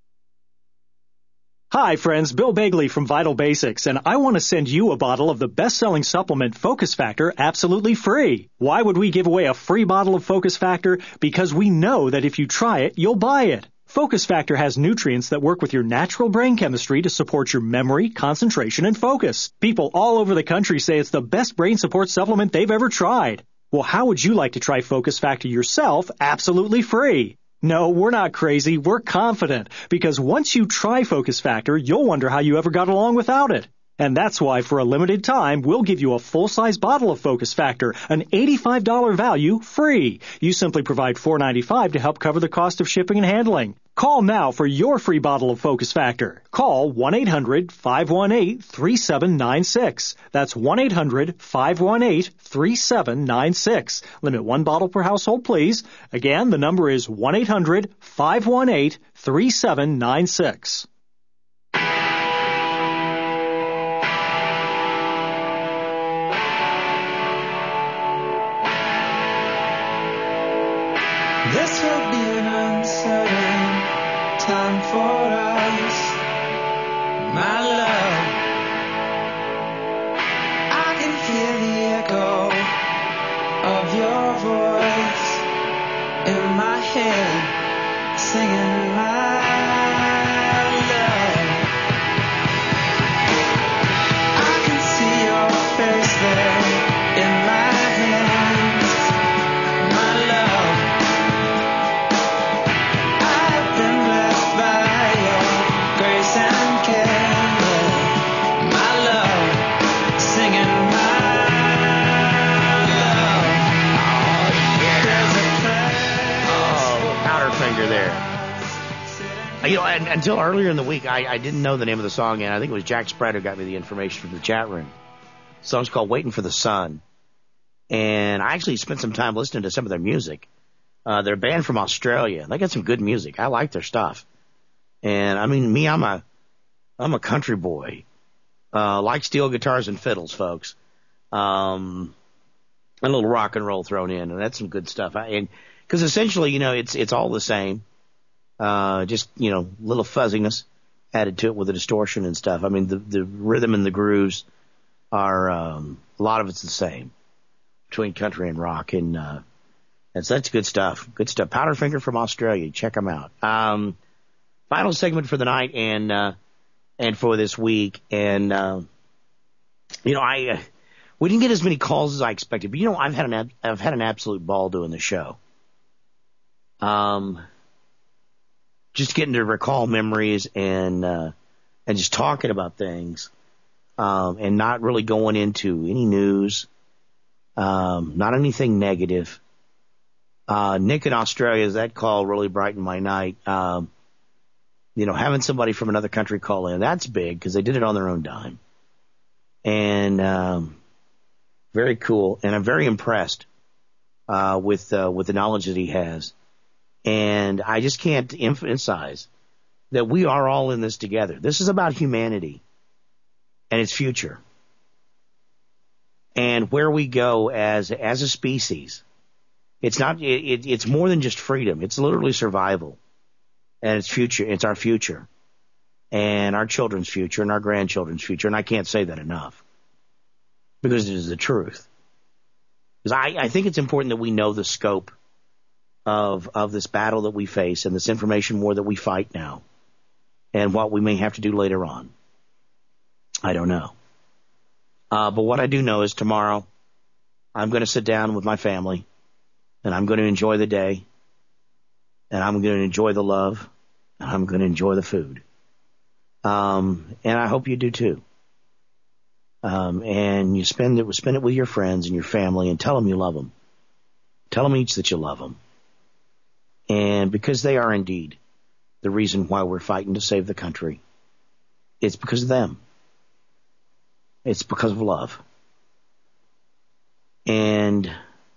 Hi friends, Bill Bagley from Vital Basics, and I want to send you a bottle of the best-selling supplement Focus Factor absolutely free. Why would we give away a free bottle of Focus Factor? Because we know that if you try it, you'll buy it. Focus Factor has nutrients that work with your natural brain chemistry to support your memory, concentration, and focus. People all over the country say it's the best brain support supplement they've ever tried. Well, how would you like to try Focus Factor yourself absolutely free? No, we're not crazy. We're confident. Because once you try Focus Factor, you'll wonder how you ever got along without it. And that's why for a limited time, we'll give you a full-size bottle of Focus Factor, an eighty-five dollars value, free. You simply provide four dollars and ninety-five cents to help cover the cost of shipping and handling. Call now for your free bottle of Focus Factor. Call one eight hundred, five one eight, three seven nine six. That's one eight hundred, five one eight, three seven nine six. Limit one bottle per household, please. Again, the number is one eight hundred, five one eight, three seven nine six. This will be an uncertain time for us, my love. I can hear the echo of your voice in my head, singing my love. I can see your face there You know, and, until earlier in the week, I, I didn't know the name of the song, and I think it was Jack Spread who got me the information from the chat room. The song's called Waiting for the Sun. And I actually spent some time listening to some of their music. Uh, they're a band from Australia. They got some good music. I like their stuff. And, I mean, me, I'm a, I'm a country boy. Uh, like steel guitars and fiddles, folks. Um, a little rock and roll thrown in, and that's some good stuff. I, and, cause essentially, you know, it's, it's all the same. Uh, just, you know, little fuzziness added to it with the distortion and stuff. I mean, the, the rhythm and the grooves are, um, a lot of it's the same between country and rock. And, uh, that's, that's good stuff. Good stuff. Powderfinger from Australia. Check them out. Um, final segment for the night and, uh, and for this week. And, uh, you know, I, uh, we didn't get as many calls as I expected, but you know, I've had an, I've had an absolute ball doing the show. Um, just getting to recall memories and, uh, and just talking about things, um, and not really going into any news, um, not anything negative. Uh, Nick in Australia, that call really brightened my night. Um, you know, having somebody from another country call in, that's big because they did it on their own dime. And, um, very cool. And I'm very impressed, uh, with, uh, with the knowledge that he has. And I just can't emphasize that we are all in this together. This is about humanity and its future and where we go as, as a species. It's not, it, it's more than just freedom. It's literally survival and it's future. It's our future and our children's future and our grandchildren's future. And I can't say that enough because it is the truth. Because I, I think it's important that we know the scope of, of this battle that we face and this information war that we fight now and what we may have to do later on. I don't know. Uh, but what I do know is tomorrow I'm going to sit down with my family and I'm going to enjoy the day and I'm going to enjoy the love and I'm going to enjoy the food. Um, and I hope you do too. Um, and you spend it, spend it with your friends and your family and tell them you love them. Tell them each that you love them. And because they are indeed the reason why we're fighting to save the country, it's because of them. It's because of love. And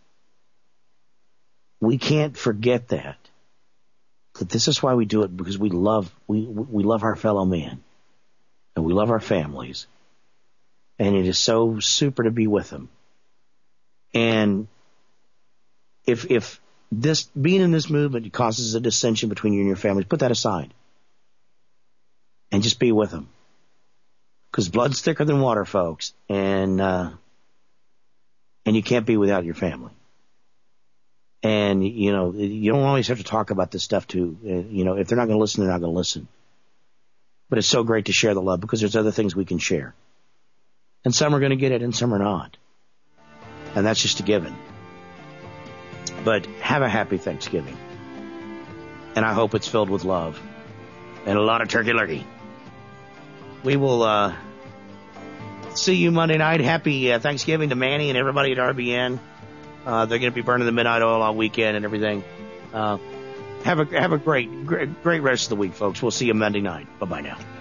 we can't forget that. That this is why we do it, because we love, we, we love our fellow man. And we love our families. And it is so super to be with them. And if, if, This being in this movement causes a dissension between you and your families, put that aside and just be with them, because blood's thicker than water, folks, and uh, and you can't be without your family. And you know you don't always have to talk about this stuff too. Uh, you know, if they're not going to listen, they're not going to listen. But it's so great to share the love because there's other things we can share, and some are going to get it, and some are not, and that's just a given. But have a happy Thanksgiving. And I hope it's filled with love. And a lot of turkey lurkey. We will uh, see you Monday night. Happy uh, Thanksgiving to Manny and everybody at R B N. Uh, they're going to be burning the midnight oil all weekend and everything. Uh, have a have a great, great, great rest of the week, folks. We'll see you Monday night. Bye-bye now.